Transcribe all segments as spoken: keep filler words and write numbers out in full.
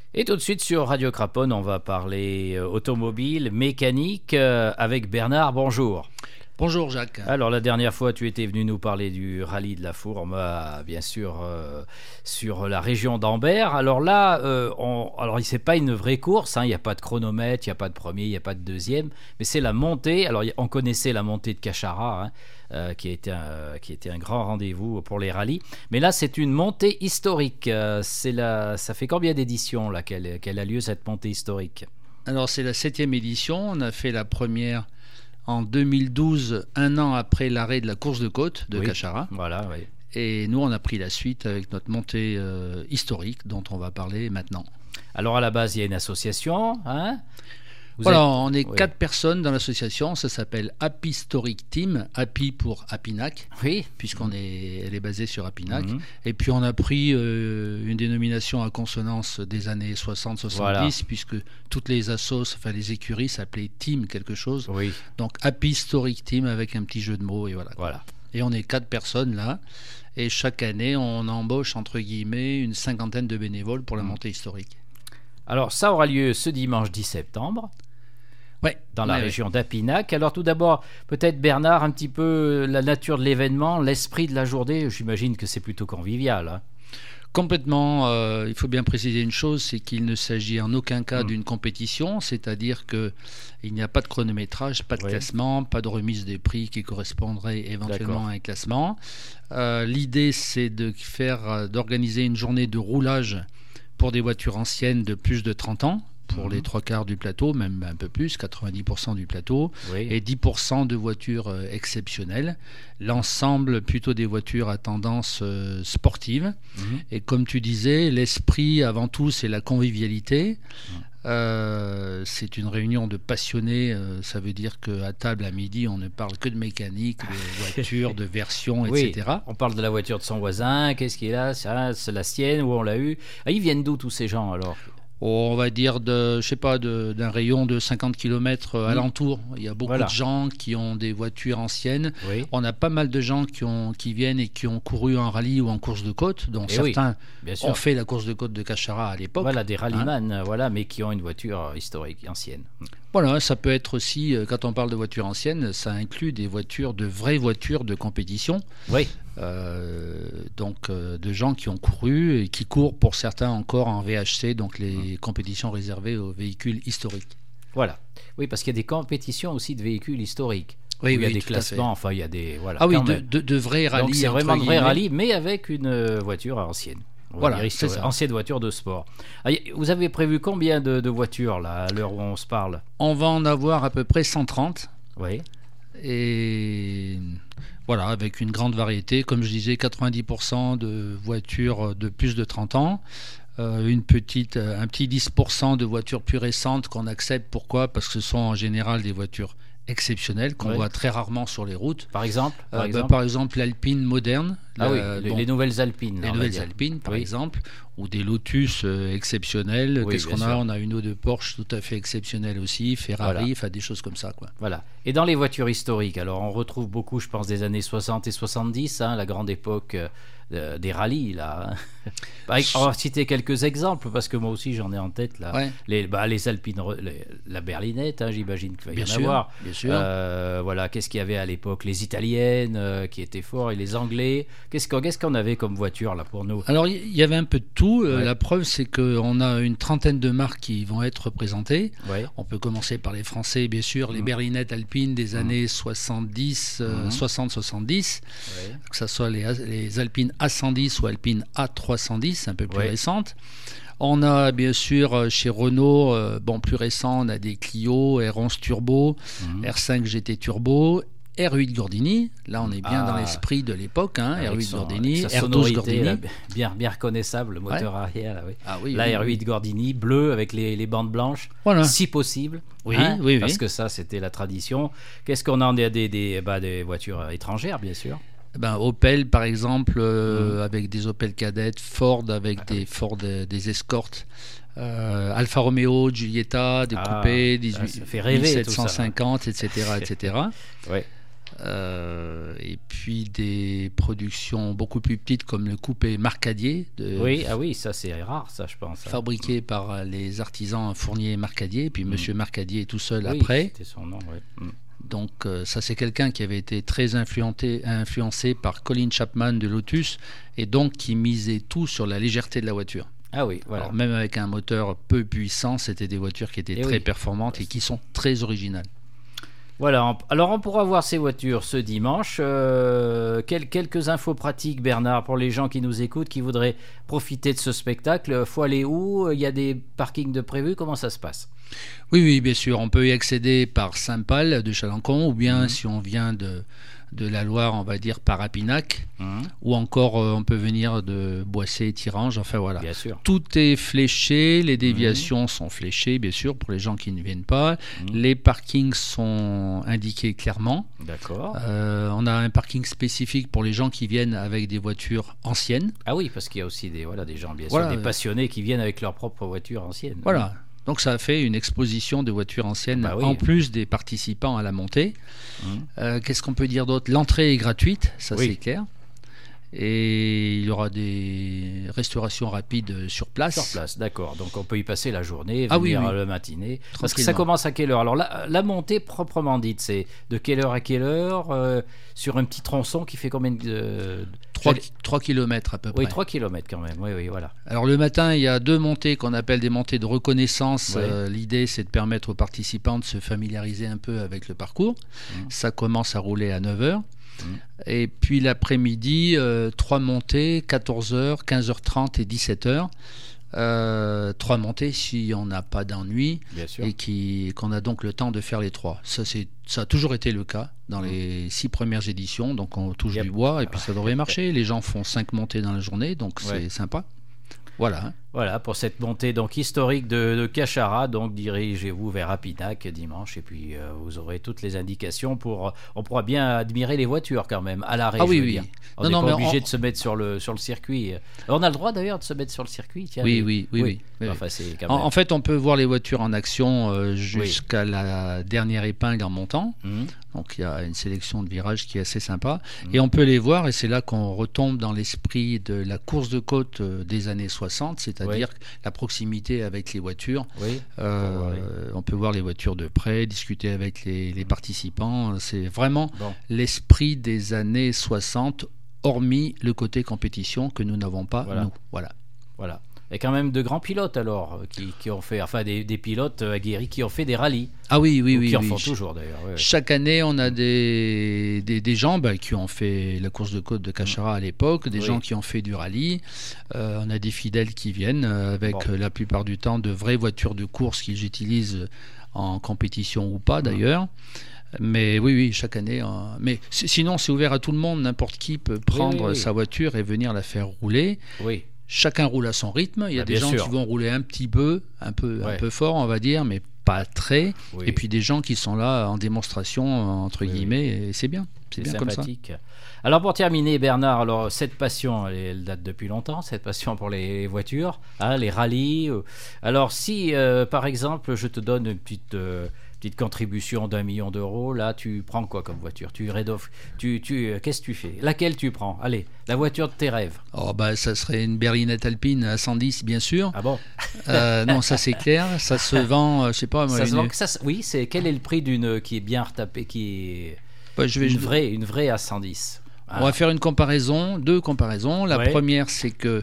Et tout de suite sur Radio Craponne, on va parler euh, automobile, mécanique euh, avec Bernard. Bonjour. Bonjour Jacques. Alors la dernière fois tu étais venu nous parler du rallye de la Fourme, euh, bien sûr euh, sur la région d'Ambert. Alors là, euh, on, alors c'est pas une vraie course, il hein, n'y a pas de chronomètre, il n'y a pas de premier, il n'y a pas de deuxième, mais c'est la montée. Alors on connaissait la montée de Cachara, hein, euh, qui, a été un, qui a été un grand rendez-vous pour les rallyes, mais là c'est une montée historique. Euh, c'est la, ça fait combien d'éditions là qu'elle, qu'elle a lieu cette montée historique? Alors c'est la septième édition, on a fait la première en deux mille douze, un an après l'arrêt de la course de côte de oui, Cachara. Voilà, oui. Et nous, on a pris la suite avec notre montée euh, historique dont on va parler maintenant. Alors à la base, il y a une association, hein? Vous Voilà, êtes... on est oui. quatre personnes dans l'association. Ça s'appelle Happy Historic Team. Happy pour Happinac, oui, puisqu'on est, elle est basée sur Happinac. Mm-hmm. Et puis on a pris euh, une dénomination à consonance des années soixante soixante-dix, voilà. Puisque toutes les assos, enfin les écuries s'appelaient Team quelque chose. Oui. Donc Happy Historic Team avec un petit jeu de mots et voilà. Voilà. Et on est quatre personnes là. Et chaque année, on embauche entre guillemets une cinquantaine de bénévoles pour la Mm. montée historique. Alors ça aura lieu ce dimanche dix septembre. Ouais, dans la ouais, région ouais. d'Apinac. Alors tout d'abord, peut-être Bernard, un petit peu la nature de l'événement, l'esprit de la journée. J'imagine que c'est plutôt convivial. Hein. Complètement. Euh, il faut bien préciser une chose, c'est qu'il ne s'agit en aucun cas mmh. d'une compétition, c'est-à-dire qu'il n'y a pas de chronométrage, pas de oui. classement, pas de remise des prix qui correspondrait éventuellement D'accord. à un classement. Euh, l'idée, c'est de faire, d'organiser une journée de roulage pour des voitures anciennes de plus de trente ans, pour mmh. les trois quarts du plateau, même un peu plus, quatre-vingt-dix pour cent du plateau, oui. et dix pour cent de voitures euh, exceptionnelles. L'ensemble, plutôt des voitures à tendance euh, sportive. Mmh. Et comme tu disais, l'esprit, avant tout, c'est la convivialité. Mmh. Euh, c'est une réunion de passionnés. Euh, ça veut dire qu'à table, à midi, on ne parle que de mécanique, de voitures, de versions, oui, et cetera. On parle de la voiture de son voisin. Qu'est-ce qu'il a? C'est la sienne, où on l'a eu. Ah, ils viennent d'où, tous ces gens, alors? On va dire de, je sais pas, de, d'un rayon de cinquante kilomètres mmh. alentour. Il y a beaucoup voilà. de gens qui ont des voitures anciennes. Oui. On a pas mal de gens qui, ont, qui viennent et qui ont couru en rallye ou en course de côte. Donc et certains oui, ont fait la course de côte de Cachara à l'époque. Voilà, des rallyman, hein. Voilà, mais qui ont une voiture historique, ancienne. Voilà, ça peut être aussi, quand on parle de voitures anciennes, ça inclut des voitures, de vraies voitures de compétition. Oui. Euh, donc euh, de gens qui ont couru et qui courent pour certains encore en V H C, donc les mmh. compétitions réservées aux véhicules historiques. Voilà. Oui, parce qu'il y a des compétitions aussi de véhicules historiques. Oui, il y a oui, des classements, enfin il y a des voilà. Ah oui, de, de, de vrais rallyes. Donc c'est vraiment de vrais rallyes, mais avec une voiture ancienne. Voilà, c'est ça. Ancienne voiture de sport. Vous avez prévu combien de, de voitures là, à l'heure où on se parle? On va en avoir à peu près cent trente. Oui. Et voilà, avec une grande variété. Comme je disais, quatre-vingt-dix pour cent de voitures de plus de trente ans. Euh, une petite, un petit dix pour cent de voitures plus récentes qu'on accepte. Pourquoi? Parce que ce sont en général des voitures exceptionnelles qu'on oui. voit très rarement sur les routes. Par exemple, par, euh, exemple. Bah, par exemple l'Alpine moderne. Ah la, oui, bon, les nouvelles Alpines. Les nouvelles Alpines, par oui. exemple, ou des Lotus euh, exceptionnels. Oui, Qu'est-ce qu'on a? On a une eau de Porsche tout à fait exceptionnelle aussi, Ferrari, voilà. Enfin des choses comme ça, quoi. Voilà. Et dans les voitures historiques, alors on retrouve beaucoup, je pense, des années soixante et soixante-dix, hein, la grande époque euh, des rallyes, là. On va citer quelques exemples, parce que moi aussi j'en ai en tête, là. Ouais. Les, bah, les Alpines, les, la berlinette, hein, j'imagine qu'il va y bien en sûr, avoir. Bien sûr. Euh, voilà, qu'est-ce qu'il y avait à l'époque? Les italiennes euh, qui étaient forts, et les anglais. Qu'est-ce qu'on, qu'est-ce qu'on avait comme voiture là pour nous? Alors il y avait un peu de tout. Ouais. La preuve, c'est qu'on a une trentaine de marques qui vont être représentées. Ouais. On peut commencer par les Français, bien sûr, les mmh. berlinettes alpines des mmh. années soixante-dix, euh, mmh. soixante soixante-dix, ouais. que ce soit les, les Alpines A cent dix ou Alpines A trois cent dix, un peu plus ouais. récentes. On a bien sûr chez Renault, euh, bon plus récent, on a des Clio, R onze Turbo, mmh. R cinq G T Turbo, R huit Gordini, là on est bien ah, dans l'esprit de l'époque, hein, R huit son, Gordini, R douze Gordini. Là, bien, bien reconnaissable, le moteur ouais. arrière. Là, oui. Ah, oui, là oui, R huit oui. Gordini, bleu avec les, les bandes blanches, voilà. si possible. Oui, hein, oui, parce oui. que ça c'était la tradition. Qu'est-ce qu'on a? On a des, des, bah, des voitures étrangères, bien sûr. Ben, Opel par exemple, euh, mmh. avec des Opel Kadett, Ford avec ah, des oui. Ford euh, des Escort, euh, Alfa Romeo, Giulietta, des ah, coupés, dix-huit, ça fait rêver, mille sept cent cinquante, et cetera, et cetera. Ouais. Euh, et puis des productions beaucoup plus petites comme le coupé Marcadier. De, oui, ah oui, ça c'est rare, ça je pense. Fabriqué mmh. par les artisans Fournier et Marcadier. Et puis mmh. Monsieur Marcadier est tout seul oui, après. C'était son nom, oui. Mmh. Donc euh, ça c'est quelqu'un qui avait été très influencé, influencé par Colin Chapman de Lotus et donc qui misait tout sur la légèreté de la voiture. Ah oui, voilà. Alors, même avec un moteur peu puissant, c'était des voitures qui étaient et très oui. performantes et qui sont très originales. Voilà, alors on pourra voir ces voitures ce dimanche. Euh, quel, quelques infos pratiques, Bernard, pour les gens qui nous écoutent, qui voudraient profiter de ce spectacle. Faut aller où? Il y a des parkings de prévus? Comment ça se passe? Oui, oui, bien sûr. On peut y accéder par Saint-Pal de Chalancon ou bien mmh. si on vient de, de la Loire, on va dire par Apinac, mmh. ou encore euh, on peut venir de Boissé, Tirange. Enfin voilà. Bien sûr. Tout est fléché, les déviations mmh. sont fléchées, bien sûr, pour les gens qui ne viennent pas. Mmh. Les parkings sont indiqués clairement. D'accord. Euh, on a un parking spécifique pour les gens qui viennent avec des voitures anciennes. Ah oui, parce qu'il y a aussi des, voilà, des gens, bien voilà. sûr, des passionnés qui viennent avec leur propre voiture ancienne. Voilà. Donc ça a fait une exposition de voitures anciennes bah oui. en plus des participants à la montée. Mmh. Euh, qu'est-ce qu'on peut dire d'autre? L'entrée est gratuite, ça oui. c'est clair. Et il y aura des restaurations rapides sur place. Sur place, d'accord. Donc on peut y passer la journée, venir ah oui, oui. le matinée. Parce que ça commence à quelle heure? Alors la, la montée proprement dite, c'est de quelle heure à quelle heure euh, sur un petit tronçon qui fait combien de... trois kilomètres à peu près. Oui, trois kilomètres quand même. Oui, oui, voilà. Alors le matin, il y a deux montées qu'on appelle des montées de reconnaissance. Oui. Euh, l'idée, c'est de permettre aux participants de se familiariser un peu avec le parcours. Mmh. Ça commence à rouler à neuf heures. Mmh. Et puis l'après-midi, euh, trois montées, quatorze heures, quinze heures trente et dix-sept heures. Euh, trois montées si on n'a pas d'ennui et qui, qu'on a donc le temps de faire les trois. Ça, c'est, ça a toujours été le cas dans mmh. les six premières éditions, donc on touche yep. du bois et puis ça devrait marcher. Les gens font cinq montées dans la journée, donc ouais. c'est sympa. Voilà. Voilà pour cette montée donc historique de, de Cachara. Donc dirigez-vous vers Apinac dimanche et puis euh, vous aurez toutes les indications pour. On pourra bien admirer les voitures quand même à l'arrêt. Ah oui oui. On n'est pas obligé on... de se mettre sur le sur le circuit. On a le droit d'ailleurs de se mettre sur le circuit. Tiens, oui, les... oui oui oui. oui. Enfin, c'est quand en, même... en fait, on peut voir les voitures en action euh, jusqu'à oui. la dernière épingle en montant. Mmh. Donc il y a une sélection de virages qui est assez sympa mmh. et on peut les voir et c'est là qu'on retombe dans l'esprit de la course de côte des années soixante, c'est-à-dire oui. la proximité avec les voitures. Oui. Euh, oui. On peut voir les voitures de près, discuter avec les, les participants. C'est vraiment bon. l'esprit des années soixante, hormis le côté compétition que nous n'avons pas voilà. nous. Voilà. Voilà. Et quand même de grands pilotes alors qui, qui ont fait, enfin des, des pilotes aguerris qui ont fait des rallyes. Ah oui, oui, ou oui. Qui en oui. font toujours d'ailleurs. Oui, Chaque oui. année, on a des, des, des gens bah, qui ont fait la course de côte de Cachara à l'époque, des oui. gens qui ont fait du rallye. Euh, on a des fidèles qui viennent avec bon. la plupart du temps de vraies voitures de course qu'ils utilisent en compétition ou pas d'ailleurs. Mmh. Mais oui, oui, chaque année. Euh, mais sinon, c'est ouvert à tout le monde. N'importe qui peut prendre oui, oui, oui. sa voiture et venir la faire rouler. Oui. Chacun roule à son rythme. Il y a bah, des gens sûr. qui vont rouler un petit peu, un peu, ouais. un peu fort, on va dire, mais pas très. Oui. Et puis des gens qui sont là en démonstration, entre oui. guillemets, et c'est bien. C'est, c'est bien sympathique. Comme ça. Alors pour terminer, Bernard, alors cette passion, elle, elle date depuis longtemps, cette passion pour les voitures, hein, les rallyes. Alors si, euh, par exemple, je te donne une petite... Euh, petite contribution d'un million d'euros, là tu prends quoi comme voiture? Tu rédof... tu, tu, qu'est-ce que tu fais? Laquelle tu prends? Allez, la voiture de tes rêves. Oh bah ça serait une berlinette alpine à cent dix bien sûr. Ah bon? euh, Non, ça c'est clair, ça se vend, euh, je sais pas. Moi, ça une... se vend, ça, oui, c'est quel est le prix d'une qui est bien retapée, qui est bah, je vais, une je... vraie, une vraie à cent dix. Ah. On va faire une comparaison, deux comparaisons. La ouais. première c'est que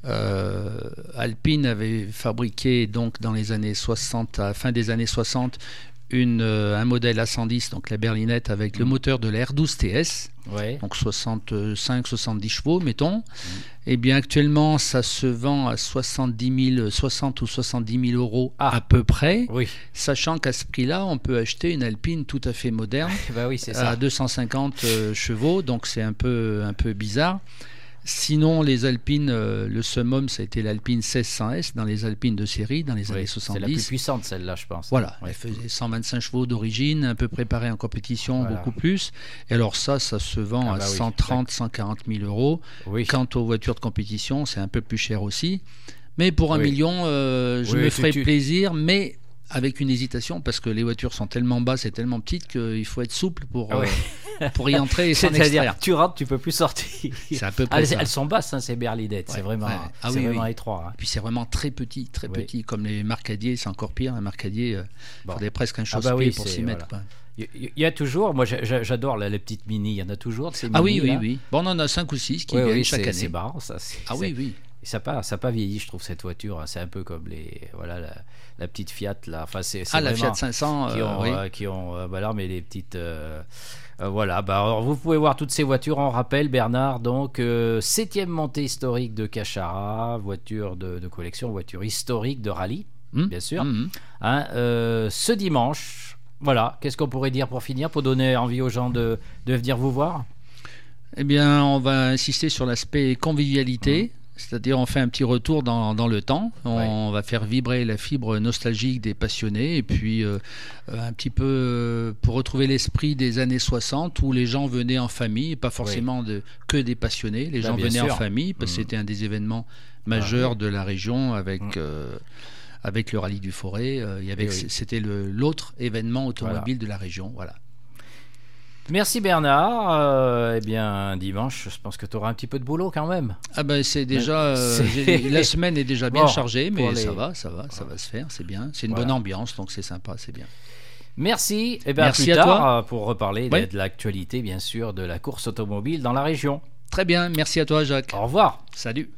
Euh, Alpine avait fabriqué donc dans les années soixante, à la fin des années soixante, une, euh, un modèle A cent dix, donc la berlinette avec mmh. le moteur de la R douze T S, ouais. donc soixante-cinq soixante-dix chevaux, mettons. Mmh. Et bien actuellement, ça se vend à soixante-dix mille, soixante ou soixante-dix mille euros ah. à peu près, oui. sachant qu'à ce prix-là, on peut acheter une Alpine tout à fait moderne bah oui, c'est ça. à deux cent cinquante euh, chevaux, donc c'est un peu, un peu bizarre. Sinon, les Alpines, euh, le summum, ça a été l'Alpine seize cents S dans les Alpines de série, dans les oui, années soixante-dix. C'est la plus puissante, celle-là, je pense. Voilà, ouais. elle faisait cent vingt-cinq chevaux d'origine, un peu préparée en compétition, voilà. beaucoup plus. Et alors ça, ça se vend ah bah à oui, cent trente, cent quarante mille euros. Oui. Quant aux voitures de compétition, c'est un peu plus cher aussi. Mais pour un oui. million, euh, je oui, me ferai tu... plaisir, mais... avec une hésitation parce que les voitures sont tellement basses et tellement petites qu'il faut être souple pour, ah ouais. euh, pour y entrer et s'en extraire. C'est-à-dire, tu rentres, tu peux plus sortir. C'est à peu près elles, ça. elles sont basses, hein, ces berlinettes. Ouais, c'est vraiment, ouais. ah, c'est oui, vraiment oui. étroit. Hein. Et puis c'est vraiment très petit, très oui. petit. Comme les marcadiers, c'est encore pire. Un marcadier, il bon. faudrait presque un chausse-pied ah bah oui, pour s'y mettre. Voilà. Il y a toujours, moi j'adore les petites mini, il y en a toujours de ces mini. Ah oui, oui, là. oui. Bon, on en a cinq ou six qui oui, viennent oui, chaque c'est, année. C'est marrant ça. C'est, ah c'est, oui, oui. Ça n'a pas, ça pas vieilli, je trouve, cette voiture. C'est un peu comme les, voilà, la, la petite Fiat. Là. Enfin, c'est, c'est ah, la Fiat cinq cents. Qui ont, euh, oui. euh, qui ont euh, bah, là, mais les petites. Euh, euh, voilà. Bah, alors, vous pouvez voir toutes ces voitures. On rappelle, Bernard, donc, euh, septième montée historique de Cachara, voiture de, de collection, voiture historique de rallye, mmh. bien sûr. Mmh. Hein, euh, ce dimanche. Voilà, qu'est-ce qu'on pourrait dire pour finir, pour donner envie aux gens de, de venir vous voir ? Eh bien, on va insister sur l'aspect convivialité, mmh. c'est-à-dire on fait un petit retour dans, dans le temps, on ouais. va faire vibrer la fibre nostalgique des passionnés, et puis euh, un petit peu euh, pour retrouver l'esprit des années soixante où les gens venaient en famille, pas forcément oui. de, que des passionnés, les bah, gens venaient sûr. en famille, parce que mmh. c'était un des événements majeurs ah, oui. de la région avec... Mmh. Euh, avec le rallye du Forêt, euh, il y avait, oui. c'était le, l'autre événement automobile voilà. de la région. Voilà. Merci Bernard. Euh, eh bien, dimanche, je pense que tu auras un petit peu de boulot quand même. Ah ben, c'est déjà, euh, c'est... la semaine est déjà bien bon, chargée, mais les... ça va, ça va, ça va se faire, c'est bien. C'est une voilà. bonne ambiance, donc c'est sympa, c'est bien. Merci. Eh bien, Merci plus à tard toi. Pour reparler oui. de, de l'actualité, bien sûr, de la course automobile dans la région. Très bien, merci à toi Jacques. Au revoir. Salut.